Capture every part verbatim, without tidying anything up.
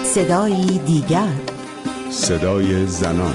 صدایی دیگر، صدای زنان.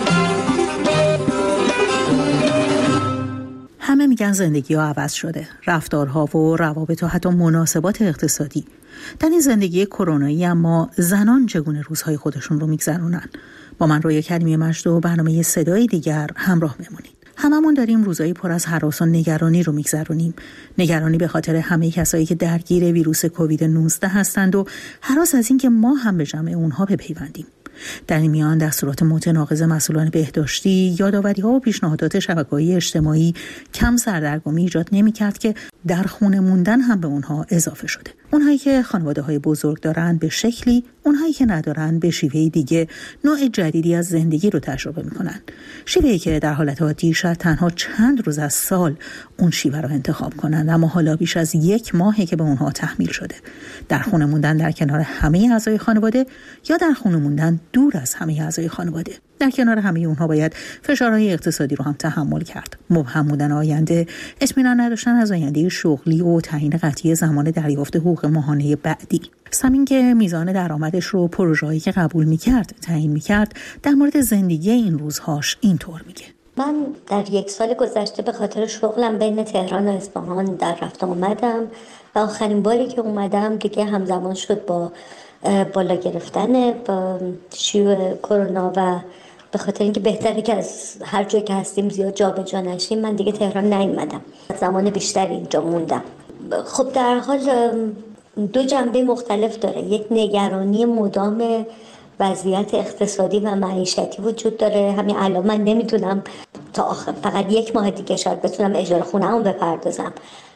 همه میگن زندگی ها عوض شده، رفتارها و روابط و حتی مناسبات اقتصادی. در این زندگی کرونایی اما زنان چگونه روزهای خودشون رو میگذرونن؟ با من رویا کریمی مجد و برنامه صدای دیگر همراه بمونید. هممون داریم روزایی پر از هراس و نگرانی رو میگذرونیم. نگرانی به خاطر همه کسایی که درگیر ویروس کووید نوزده هستند و هراس از این که ما هم به جمع اونها بپیوندیم. در این میان دستورات متناقض مسئولان بهداشتی، یادآوری‌ها و پیشنهادات شبکه‌های اجتماعی کم سردرگمی ایجاد نمی‌کرد که در خونه موندن هم به اونها اضافه شده. اونهایی که خانواده‌های بزرگ دارن به شکلی، اونهایی که ندارن به شیوهی دیگه نوع جدیدی از زندگی رو تجربه می‌کنن. شیوهی که در حالت عادی شاید تنها چند روز از سال اون شیوه رو انتخاب کنن، اما حالا بیش از یک ماهه که به اونها تحمیل شده. در خونه موندن در کنار همه اعضای خانواده یا در خونه موندن دور از همه اعضای خانواده. در کنار همه اونها باید فشارهای اقتصادی رو هم تحمل کرد. مبهم بودن آینده، اطمینان نداشتن از آینده شغلی و تعیین قطعی زمان دریافت حقوق ماهانه بعدی. سمین که میزان درآمدش رو پروژه‌ای که قبول می‌کرد تعیین می‌کرد، در مورد زندگی این روزهاش اینطور میگه: من در یک سال گذشته به خاطر شغلم بین تهران و اصفهان در رفت آمدم و آخرین باری که اومدم دیگه همزمان شد با بالا گرفتن با شیوع کرونا و به خاطر اینکه بهتره که از هر جایی که هستیم زیاد جابجا نشیم، من دیگه تهران نیومدم. زمان بیشتری اینجا موندم. خب در حال دو جنبه مختلف داره. یک نگرانی مدام وضعیت اقتصادی و معیشتی وجود داره. همین الان من نمیتونم تا آخر فقط یک ماه دیگه شاید بتونم اجاره خونه‌مو بپردازم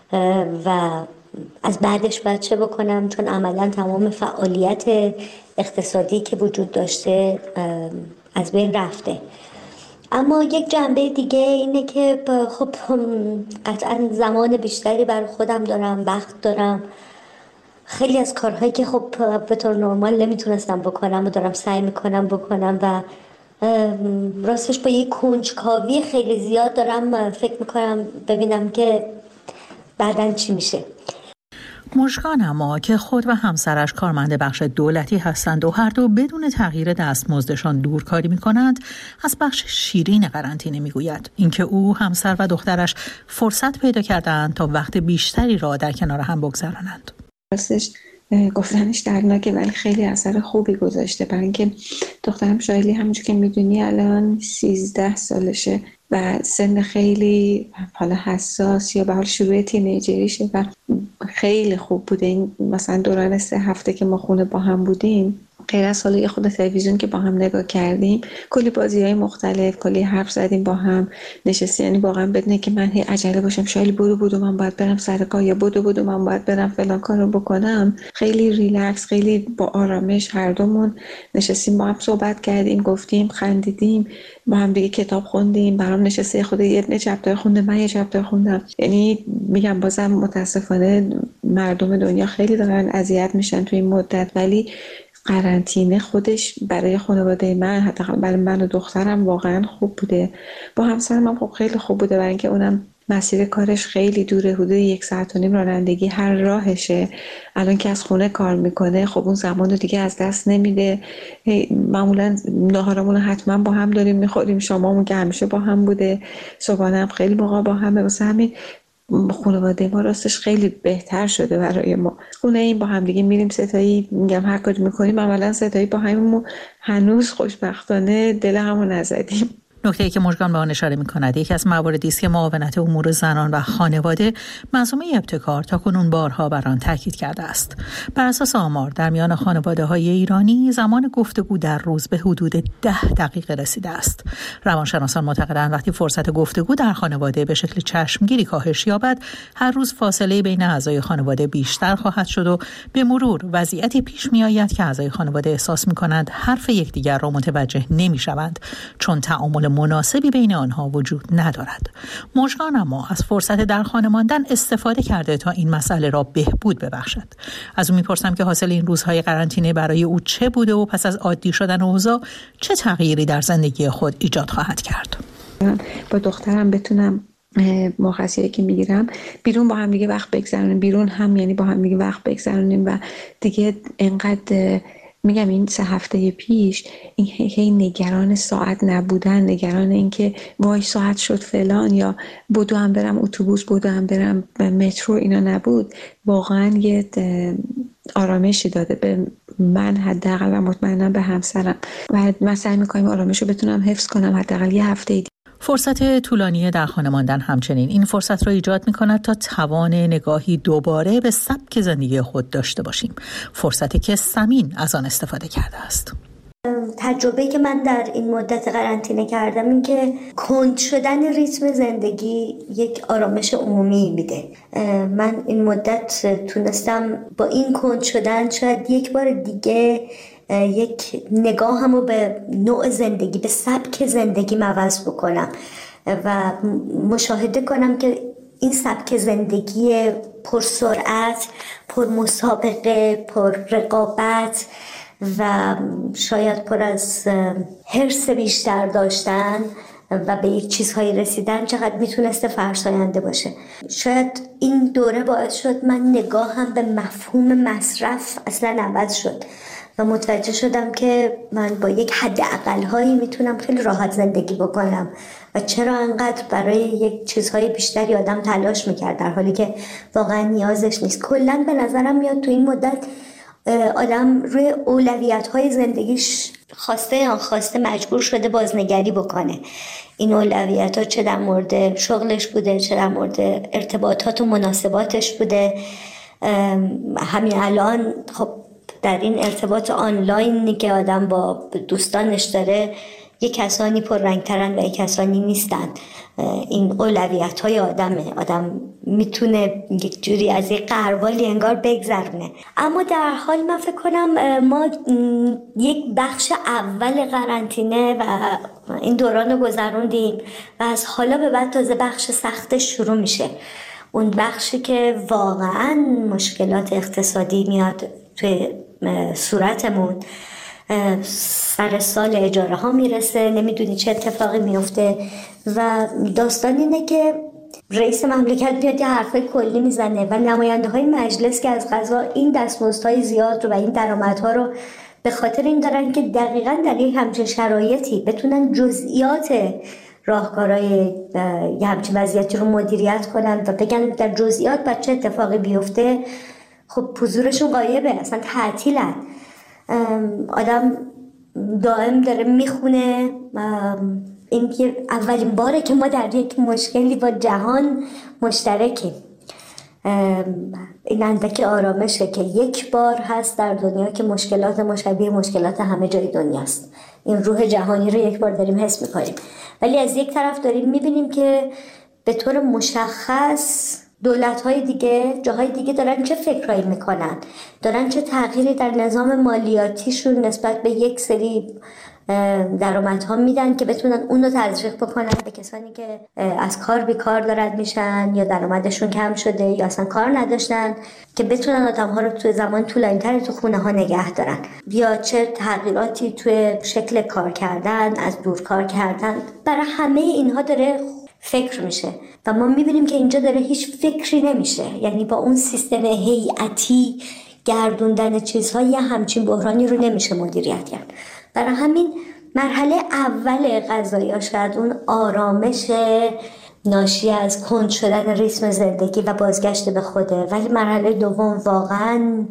و از بعدش باید چه بکنم، چون عملا تمام فعالیت اقتصادی که وجود داشته از بین رفته. اما یک جنبه دیگه اینه که خب قطعا زمان بیشتری برای خودم دارم، وقت دارم. خیلی از کارهایی که خب به طور نرمال نمیتونستم بکنم و دارم سعی میکنم بکنم و راستش با یک کنجکاوی خیلی زیاد دارم فکر میکنم ببینم که بعدن چی میشه. مژگان اما که خود و همسرش کارمند بخش دولتی هستند و هر دو بدون تغییر دستمزدشان دورکاری می‌کنند، از بخش شیرین قرنطینه می‌گوید. اینکه او، همسر و دخترش فرصت پیدا کردند تا وقت بیشتری را در کنار هم بگذرانند. راستش گفتنش دردناکه ولی خیلی اثر خوبی گذاشته، برای اینکه دخترم شایلی همونجور که میدونی الان سیزده سالشه و سن خیلی حالا حساس یا به حال شروع تینیجریشه و خیلی خوب بوده. این مثلا دوران سه هفته که ما خونه با هم بودیم، غیر از حالا یه خود تلویزیون که با هم نگاه کردیم، کلی بازی‌های مختلف، کلی حرف زدیم با هم نشستی، یعنی واقعا بدونه که من هی عجله باشم شایلی بودو بودو من باید برم سر کار یا بودو بودو من باید برم فلان کارو بکنم. خیلی ریلکس، خیلی با آرامش هر دومون نشستیم با هم صحبت کردیم، گفتیم، خندیدیم، با هم دیگه کتاب خوندیم. برام نشسته خود یه چپتر خونده، من یه چپتر خوندم. یعنی میگم بازم متاسفانه مردم دنیا خیلی دارن اذیت میشن تو این مدت، ولی قرنطینه خودش برای خانواده من، حتی برای من و دخترم واقعا خوب بوده. با همسرم هم خب خیلی خوب بوده، برای اینکه اونم مسیر کارش خیلی دوره، حدود یک ساعت و نیم رانندگی هر راهشه. الان که از خونه کار میکنه خب اون زمان رو دیگه از دست نمیده. معمولا ناهارمون رو حتما با هم داریم میخوریم، شامامون که همیشه با هم بوده، صبحانه هم خیلی موقع با همه. واسه همین خانواده ما راستش خیلی بهتر شده برای ما. خونه این با هم دیگه میریم ستایی، میگم هر کاری میکنیم عملا ستایی با همون، هنوز خوشبختانه دل همون نزدیم. نکته‌ای که مژگان به آن اشاره می‌کند یکی از مواردی است که معاونت امور زنان و خانواده منظومه ابتکار تاکنون بارها بر آن تاکید کرده است. بر اساس آمار در میان خانواده‌های ایرانی زمان گفتگو در روز به حدود ده دقیقه رسیده است. روانشناسان معتقدند وقتی فرصت گفتگو در خانواده به شکل چشمگیری کاهش یابد، هر روز فاصله بین اعضای خانواده بیشتر خواهد شد و به مرور وضعیتی پیش می‌آید که اعضای خانواده احساس می‌کنند حرف یکدیگر را متوجه نمی‌شوند، چون تعامل مناسبی بین آنها وجود ندارد. مژگان اما از فرصت در خانه ماندن استفاده کرده تا این مسئله را بهبود ببخشد. از او میپرسم که حاصل این روزهای قرنطینه برای او چه بوده و پس از عادی شدن اوضاع چه تغییری در زندگی خود ایجاد خواهد کرد. با دخترم بتونم مرخصیایی که میگیرم بیرون با هم دیگه وقت بگذرونیم، بیرون هم یعنی با هم دیگه وقت بگذرونیم و دیگه انقدر میگم این سه هفته پیش این هی نگران ساعت نبودن، نگران اینکه وای ساعت شد فلان یا بدو هم برم اتوبوس، بدو هم برم مترو، اینا نبود. واقعا یه آرامشی داده به من حداقل و مطمئنم به همسرم و من سعی میکنم آرامش رو بتونم حفظ کنم حداقل یه هفته دی. فرصت طولانی در خانه ماندن همچنین این فرصت را ایجاد می‌کند تا توان نگاهی دوباره به سبک زندگی خود داشته باشیم، فرصتی که ثمین از آن استفاده کرده است. تجربه‌ای که من در این مدت قرنطینه کردم این که کند شدن ریتم زندگی یک آرامش عمومی میده. من این مدت تونستم با این کند شدن شاید یک بار دیگه یک نگاهم رو به نوع زندگی، به سبک زندگی عوض بکنم و مشاهده کنم که این سبک زندگی پر سرعت، پر مسابقه، پر رقابت و شاید پر از حرص بیشتر داشتن و به یک چیزهایی رسیدن چقدر میتونسته فرساینده باشه. شاید این دوره باعث شد من نگاهم به مفهوم مصرف اصلا عوض شد و متوجه شدم که من با یک حد اقل‌هایی میتونم خیلی راحت زندگی بکنم و چرا انقدر برای یک چیزهای بیشتری آدم تلاش میکرد در حالی که واقعا نیازش نیست. کلاً به نظرم میاد تو این مدت آدم روی اولویت‌های زندگیش خواسته یا خواسته مجبور شده بازنگری بکنه. این اولویت‌ها چه در مورد شغلش بوده، چه در مورد ارتباطات و مناسباتش بوده. همین الان خب در این ارتباط آنلاینی که آدم با دوستانش داره یک کسانی پر رنگترن و یک کسانی نیستن. این اولویت های آدمه، آدم میتونه یک جوری از یک غربالی انگار بگذرونه. اما در حال من فکر کنم ما یک بخش اول قرنطینه و این دوران رو گذروندیم و از حالا به بعد تازه بخش سخت شروع میشه. اون بخشی که واقعا مشکلات اقتصادی میاد توی صورتمون، سر سال اجاره ها میرسه، نمیدونی چه اتفاقی میفته و داستان اینه که رئیس مملکت میاد یه حرفای کلی میزنه و نماینده های مجلس که از قضا این دستمزدهای زیاد رو و این درآمدها رو به خاطر این دارن که دقیقاً در یک همچین شرایطی بتونن جزئیات راهکارهای یه همچین وضعیتی رو مدیریت کنن و بگن در جزئیات بعد چه اتفاقی بیفته. خب حضورشون غایبه، اصلا تعطیلن. آدم دائم داره میخونه این که اولین باره که ما در یک مشکلی با جهان مشترکیم. این اندک آرامشه که یک بار هست در دنیا که مشکلات مشابه مشکلات همه جای دنیاست. این روح جهانی رو یک بار داریم حس میکنیم، ولی از یک طرف داریم میبینیم که به طور مشخص دولت‌های دیگه، جاهای دیگه دارن چه فکرایی میکنن، دارن چه تغییری در نظام مالیاتیشون نسبت به یک سری درآمدها میدن که بتونن اون رو تزریق بکنن به کسانی که از کار بیکار دارن میشن یا درآمدشون کم شده یا اصلا کار نداشتن، که بتونن آدم‌ها رو تو زمان طولانی‌تر تو خونه ها نگه دارن، یا چه تغییراتی توی شکل کار کردن، از دور کار کردن. برای همه اینها داره فکر میشه و ما میبینیم که اینجا داره هیچ فکری نمیشه. یعنی با اون سیستم هیئتی گردوندن چیزها یه همچین بحرانی رو نمیشه مدیریت کرد. برای همین مرحله اول قضایی شاید اون آرامش ناشی از کند شدن ریتم زندگی و بازگشت به خوده، ولی مرحله دوم واقعا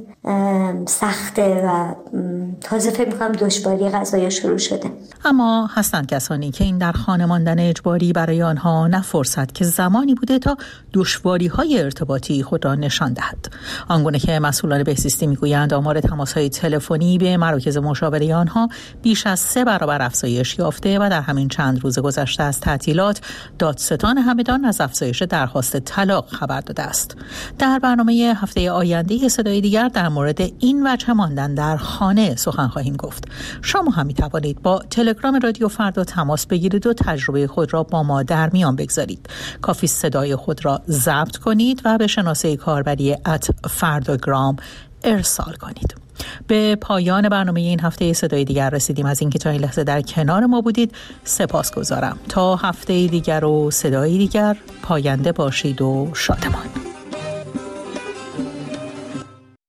سخته و تازه فکر می‌کنم دشواری قضایی شروع شده. اما هستند کسانی که این در خانه ماندن اجباری برای آنها نه فرصت که زمانی بوده تا دشواری‌های ارتباطی خود را نشان دهد. آنگونه که مسئولان بهزیستی میگویند آمار تماس‌های تلفنی به مراکز مشاوره آنها بیش از سه برابر افزایش یافته و در همین چند روز گذشته از تعطیلات دادستان همدان از افزایش درخواست طلاق خبر داده است. در برنامه هفته آینده صدای دیگر در مورد این وجه ماندن در خانه سخن خواهیم گفت. شما هم می توانید با تلگرام رادیو فردا تماس بگیرید و تجربه خود را با ما در میان بگذارید. کافی صدای خود را ضبط کنید و به شناسه کاربری ات فرداگرام ارسال کنید. به پایان برنامه این هفته صدای دیگر رسیدیم. از اینکه تا این لحظه در کنار ما بودید سپاسگزارم. تا هفته دیگر و صدای دیگر، پاینده باشید و شادمان.